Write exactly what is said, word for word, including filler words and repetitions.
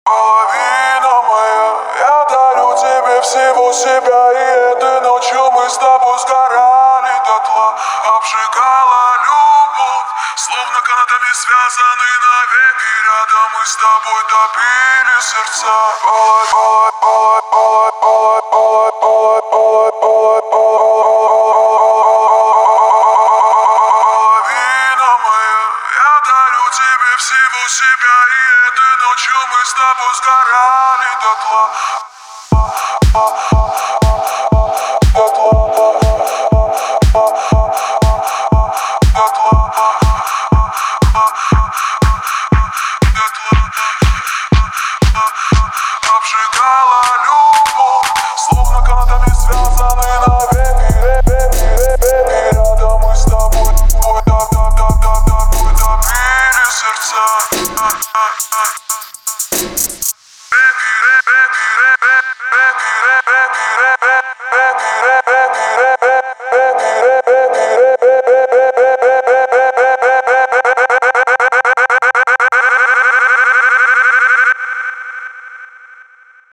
Половина моя, я дарю тебе всего себя. И этой ночью мы с тобой сгорали дотла. Обжигала любовь, словно канатами связаны навеки. Рядом мы с тобой топили сердца. Половина моя, я дарю тебе всего себя. И этой ночью мы с тобой сгорали дотла.